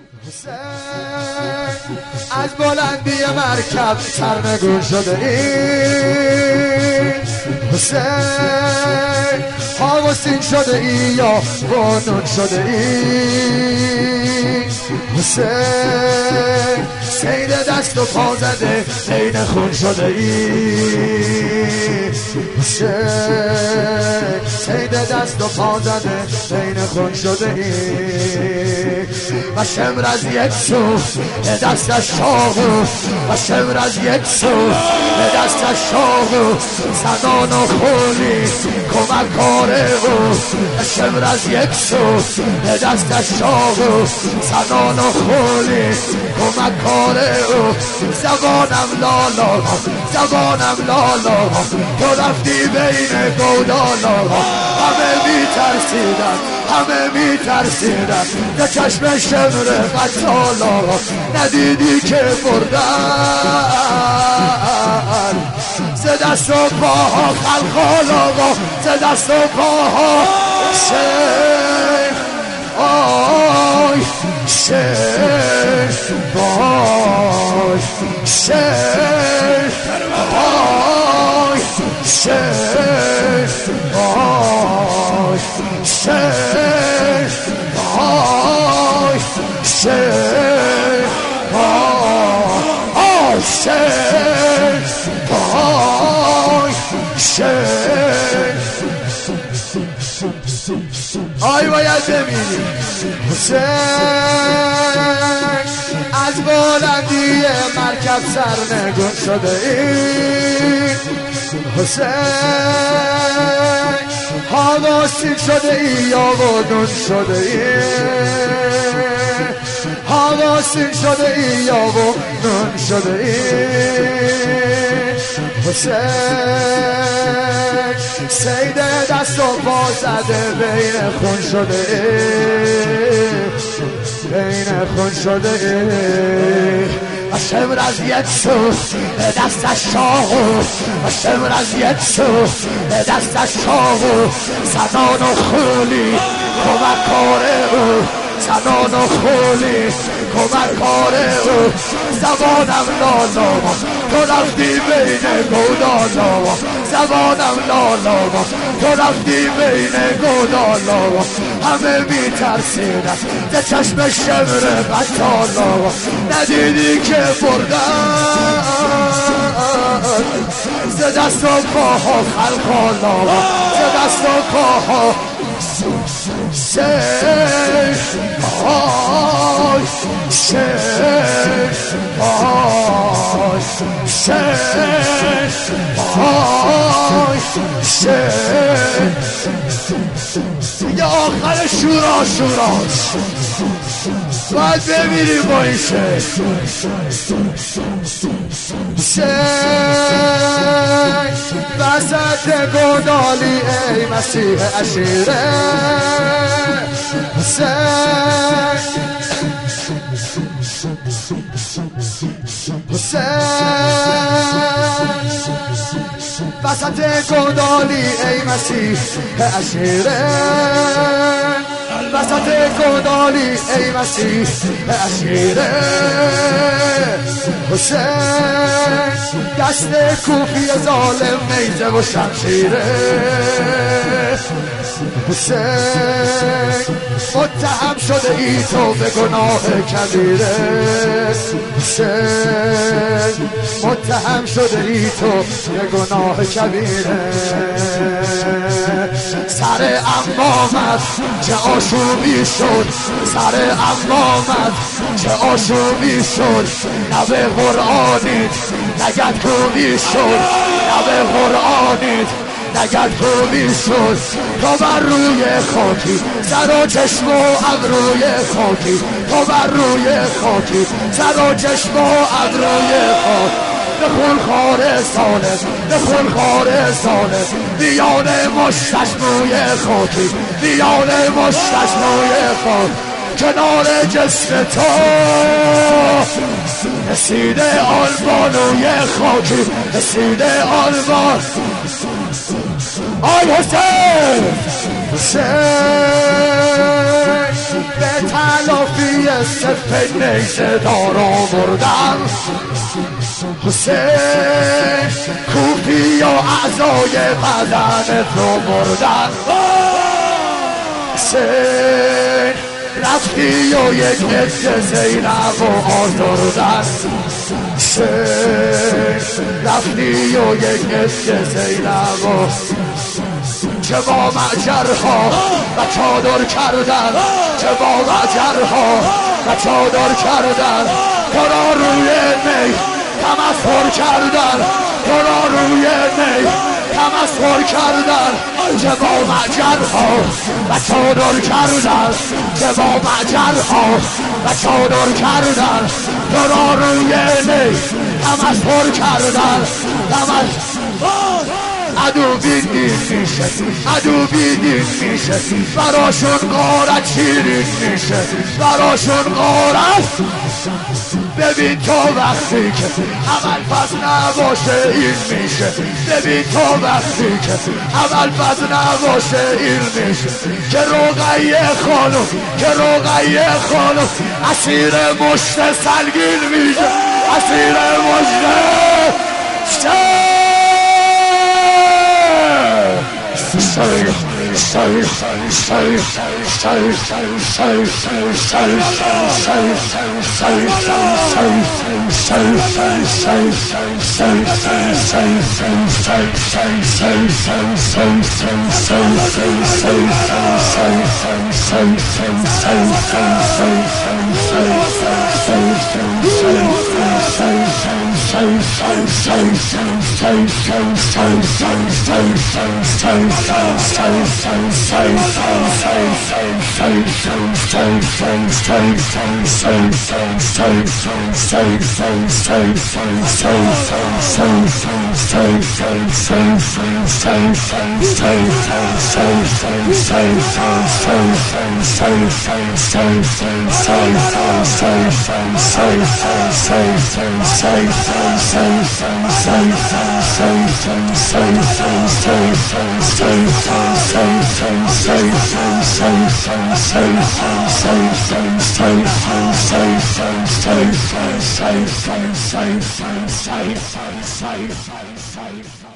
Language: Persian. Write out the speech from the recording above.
از بلندی مرکب سرنگون شده ای حسین، آغوستین شده ای یا بانون شده ای حسین، سید دست و پا زده بین خون شده ای حسین، سید دست و پا زده بین خون شده ای و شمر از یک سو دستش شاغو و شمر از یک سو دستش شاغو زنان و خولی کمک کاره او شمر از یک سو دستش شاغو زنان و خولی کمک کاره او زبانم لالا زبانم لالا تو رفتی بین گودالا همه می ترسیدن همه می ترسیدن به چشم شمر قتالا ندیدی که بردن ز دست و پاها خلقالا ز دست و پاها شیخ آی شیخ آی شیخ آی شیخ آی شیخ آی شیخ آی شیخ آی شیخ آی باید ببینی حسین از بلندی مرکب سرنگون شده ای حسین، حواسین شده ای یا ودون شده ای حواسین شده ای یا ودون شده ای حسین، سید دست و پا زده بین خون شده ای بین خون شده ای و شمر از یک سو دستش شاغو و شمر از یک سو دستش شاغو زنان و خولی کمک کاره او زنان و خولی کمک کاره او زبانم لالا تو رفتی بین گودالا زبانم لالا تو رفتی بین گودالا همه می ترسیدن ز چشم شمر قتالا ندیدی که بردن ز دست و پاها خلقالا ز دست و پاها شیخ آی شیخ آی شیخ آی شیخ دیگه آخر شورا شوراش باید بمیریم با این شیخ وسط گودالی ای مسیح عشیره حسین حسین وسط گودالی ای مسیح عشیره وسط گودالی ای مسیح عشیره حسین دست کوفی ظالم نیزه و شمشیره حسین متهم شده ای تو به گناه کبیره حسین متهم شده ای تو به گناه کبیره سر امامت چه آشوبی شد سر امامت چه آشوبی شد نبه قرآنیت نگد خوبی شد نبه قرآنیت نگد خوبی شد تو بر روی خاکی سر و چشم و ابروی خاکی تو بر روی خاکی سر و چشم و ابروی خاکی بخون خارستانه بخون خارستانه بیانه مشتش موی خاکی بیانه مشتش موی خاکی کنار جسم تو رسیده آن بانوی خاکی رسیده آن بان آی حسین حسین به تلافی سپه نیزه دار آوردن حسین کوفی و اعضای بدن تو بردن حسین رفتی و یک عده زینب و آزردن حسین رفتی و یک عده زینب و چه با معجرها و چادر کردن چه با معجرها و چادر کردن تو را روی می تمسخر کردن تو را روی می تمسخر کردن چه با معجرها و چادر کردن چه با معجرها و چادر کردن تو را روی می تمسخر کردن عدو بیدین میشه عدو بیدین میشه براشون غارت شیرین میشه براشون غارت ببین تو وقتی که عمل پس نباشه این میشه ببین تو وقتی که عمل پس نباشه این میشه که رقیه خانم که رقیه خانم اسیر مشت سلگین میشه اسیر مشت safe.